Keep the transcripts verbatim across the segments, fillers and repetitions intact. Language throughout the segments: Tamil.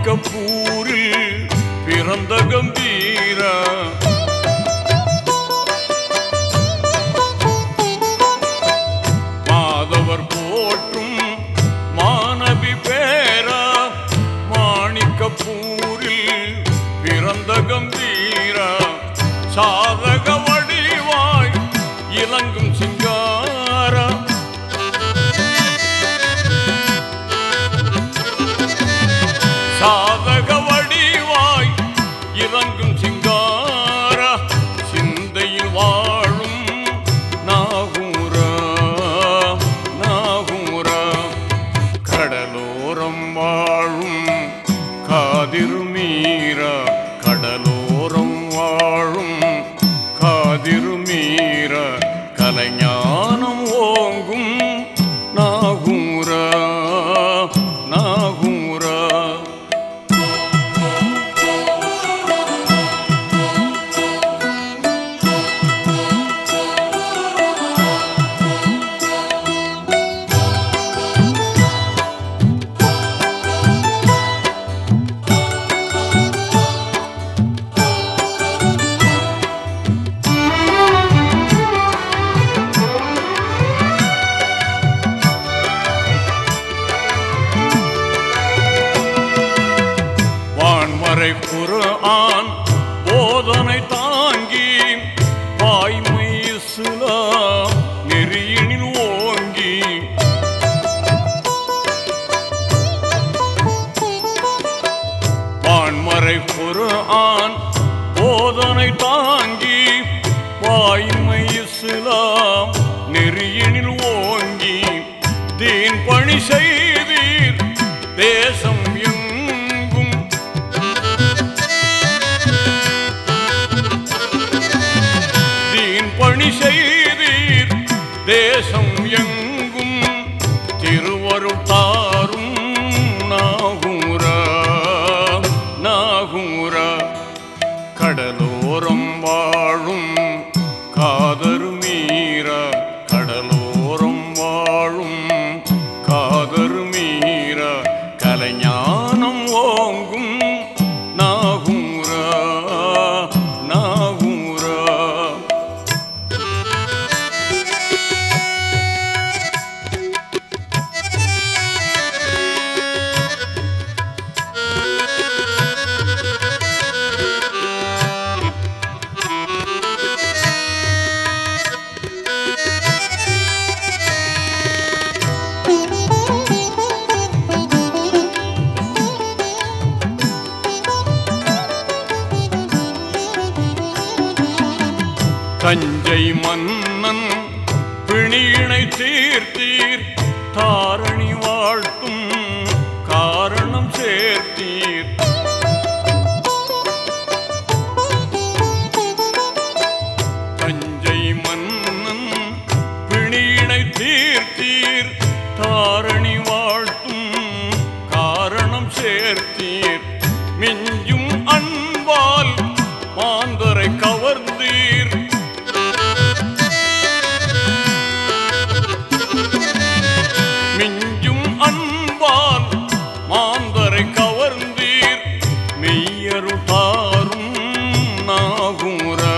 மாணிக்கப்பூரில் பிறந்த கம்பீரா மாதவர் போற்றும் மாணவி பேரா மாணிக்கப்பூரில் பிறந்த கம்பீரா சாதக வடிவாய் இலங்கும் சிங்காரா சாதக வடிவாய் இறங்கும் சிங்காரா சிந்தையில் வாழும் நாகூரா நாகூரா கடலோரம் வாழும் காதிருமீரா கடலோரம் வாழும் காதிருமீரா கலைஞானம் ஓங்கும் நாகூரா நாகூரா குர்ஆன் போதனை தாங்கி வாய்மை இஸ்லாம் நெறியினில் ஓங்கி வான்மறை குர்ஆன் போதனை தாங்கி வாய்மை இஸ்லாம் நெறியினில் ஓங்கி தீன் பணி செய்தீர் தேசம் பணி செய்தீர் தேசம் எங்கும் திருவருள் தாரும் நாகூரா நாகூரா கடலோரம் வாழும் காதருமீரா கடலோரம் வாழும் காதருமீரா கலைஞானம் ஓங்கும் நாகூரா நாகூரா தஞ்சை மன்னன் பிணியினை தீர்த்தீர் தாரணி வாழ்த்தும் காரணம் சேர்த்தீர் தஞ்சை மன்னன் பிணியினை தீர்த்தீர் தாரணி வாழ்த்தும் காரணம் சேர்த்தீர் மிஞ்சும் அன்பால் மாந்தரை கவர்ந்தீர் மிஞ்சும் அன்பால் மாந்தரை கவர்ந்தீர் மெய்யருள் தாரும் நாகூரா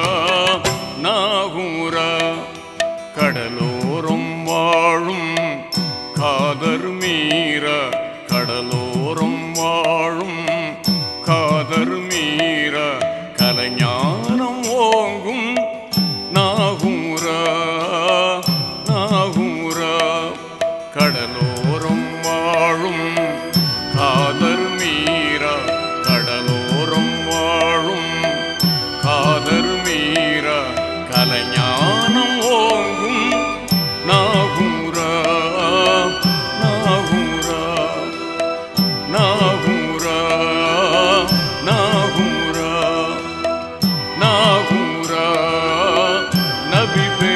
நாகூரா கடலோரம் வாழும் காதருமீரா கடலோரம் வாழும் காதருமீரா கலைஞானம் ஓங்கும் நாகூரா நாகூரா கடலோரம் வாழும் காதருமீரா கடலோரம் வாழும் காதருமீரா கலைஞானம் ஓங்கும் நாகூரா நாகூரா நாகூரா நாகூரா நாகூரா நபி